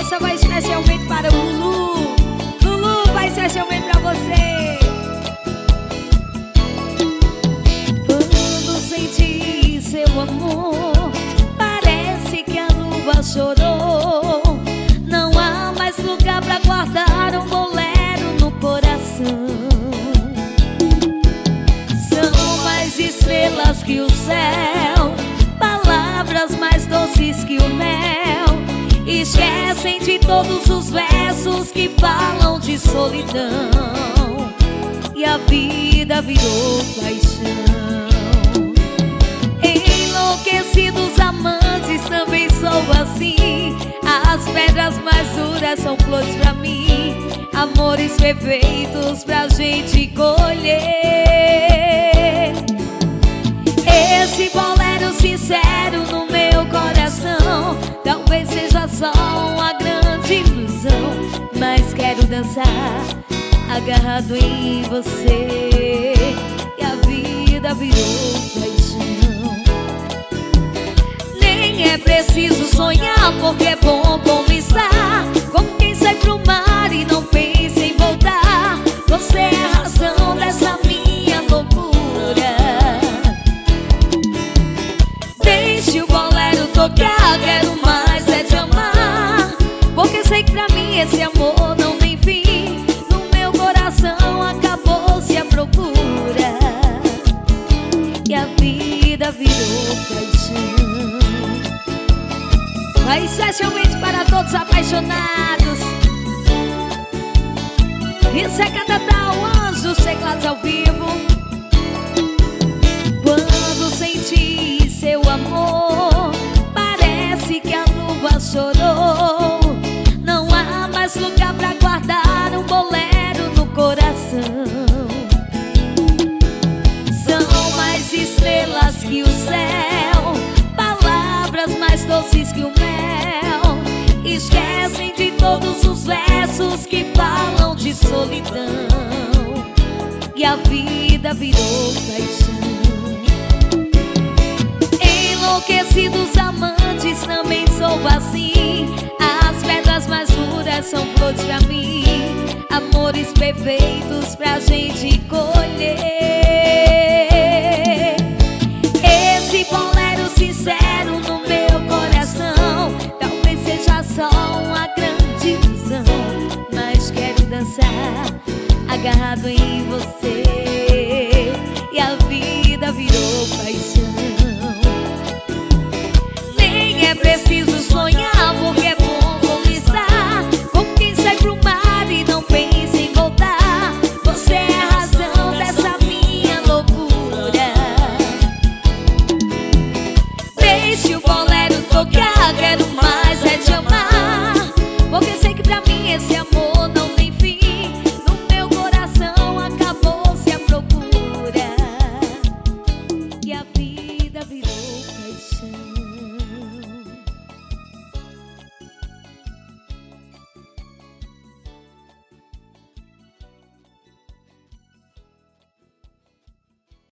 Essa vai especialmente para o Lulu. Lulu vai especialmente para você. Quando senti seu amor, parece que a lua chorou. Não há mais lugar pra guardar um bolero no coração. São mais estrelas que o céu, palavras mais doces que o mel. Esquecem de todos os versos que falam de solidão. E a vida virou paixão. Enlouquecidos amantes, também sou assim. As pedras mais duras são flores pra mim. Amores perfeitos pra gente colher. Esse bolero sincero no meu coração talvez seja só uma grande ilusão, mas quero dançar agarrado em você. E a vida virou paixão. Nem é preciso sonhar, porque é bom conquistar. Como quem sai pro mar e não pensa em voltar. Você é a razão dessa minha loucura. Deixe o bolero tocar, quero mais é te amar. Porque sei que pra mim esse amor não tem fim. No meu coração acabou-se a procura. E a vida virou paixão. Vai especialmente para todos apaixonados. Isso é Catatal, Anjos, teclados ao vivo. Quando senti seu amor, parece que a lua chorou. Não há mais lugar pra guardar um bolero no coração. São mais estrelas que o céu, palavras mais doces que o mel. Esquecem de todos os versos que falam de solidão. E a vida virou paixão. Enlouquecidos amantes, também sou assim. As pedras mais duras são flores pra mim. Amores perfeitos pra gente colher. Esse bolero sincero no meu coração talvez seja só uma grande ilusão, mas quero dançar agarrado em você. E a vida virou paixão.